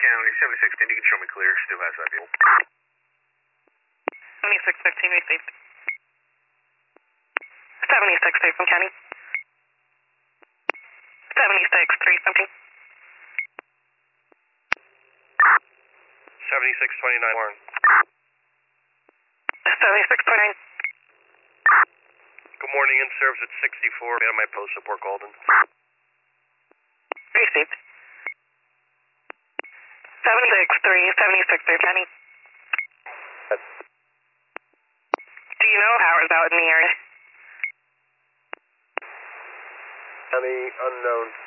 County, 7610, you can show me clear. Stu has that view. 7615 received. 76 from County. 76 317. 7629 Warren. 7629. Good morning, in service at 64. Man, my post support Golden. Received. 763 County. Do you know if power's out in the area? County unknown.